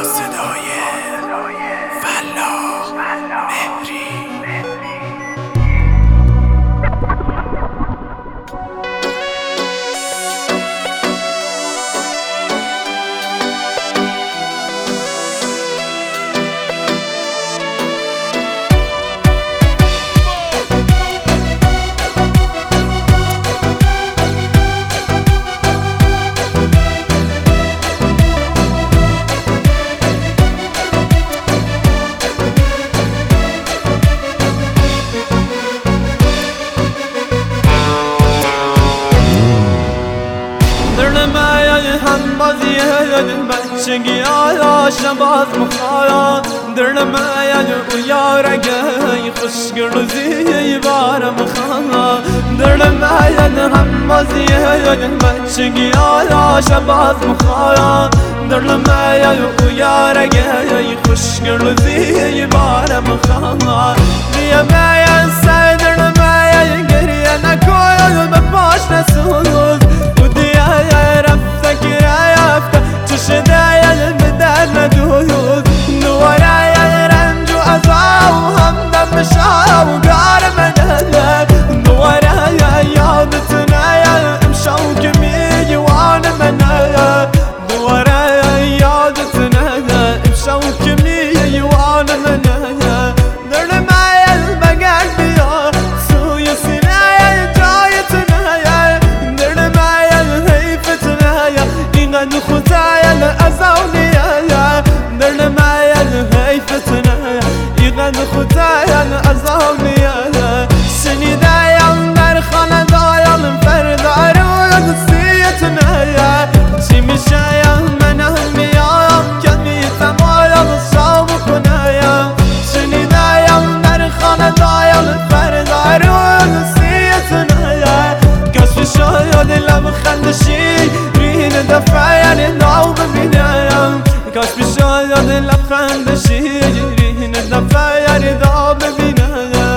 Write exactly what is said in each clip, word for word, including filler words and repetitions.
صدای فلاح مهری. بچگی آیا شباز مخایا در مایا و یارگی خوشگل و زی بارم خانا در مایا هم بازی بچگی آیا شباز مخایا در مایا و یارگی خوشگل و زی بارم خانا بیا مایا سای در مایا گریه نکوی به پاش نسوز و دیای رفت گریه شدايا المدار مدود نورايا رنج وأذى وهم دم شعر وقار منالا نورايا ياضتنا يا مشوك ميجي وانا منالا نورايا ياضتنا يا مشوك ميجي وانا منالا نرمايا المقال بيا سويا سنايا جايتنا يا نرمايا الهيفتنا يا إنا نخطايا خدايا أزاونيا سني دايا در خانه دايا من فردار و نسيتنا يا سيمي شايا من هميا كمي تمايا نصاب كنايا سني دايا در خانه دايا من فردار و نسيتنا يا كسف شايا دلم خندشي رين دفايا نداو ببنايا كسف شايا دلم خندشي رين دفايا نداو ببنايا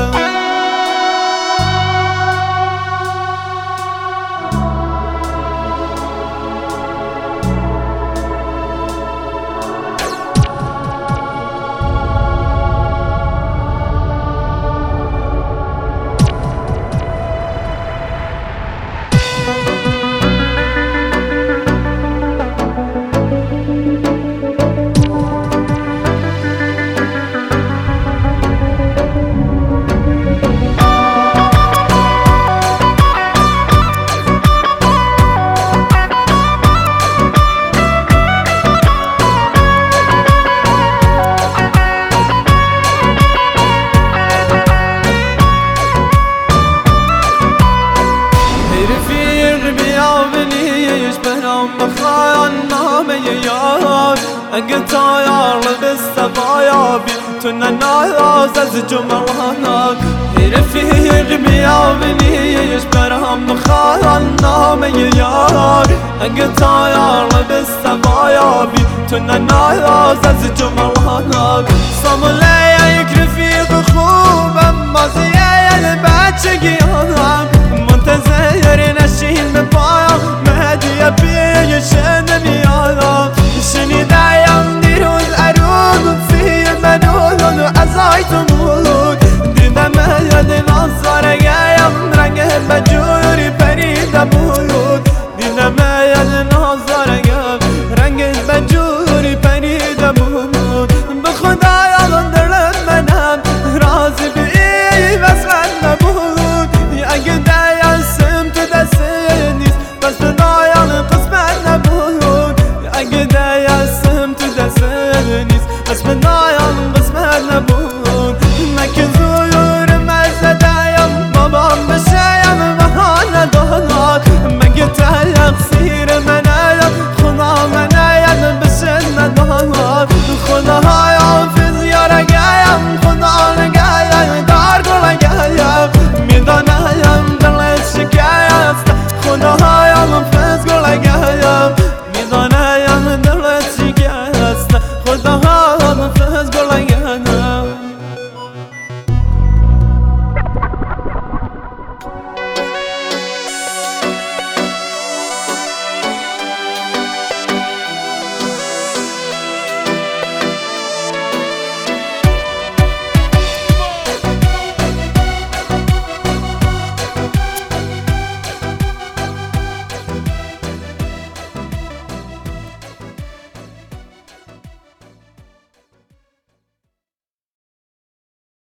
أنت يا رب السبايا بيتنا ناياز از جمرانك رفيق بيا بني يشبرهم بخايا نامي يار أنت يا رب السبايا بيتنا ناياز از جمرانك صمولي رفيق خوب اما زيادة بچگی آنم منتظر نشین بپایا مهدی بی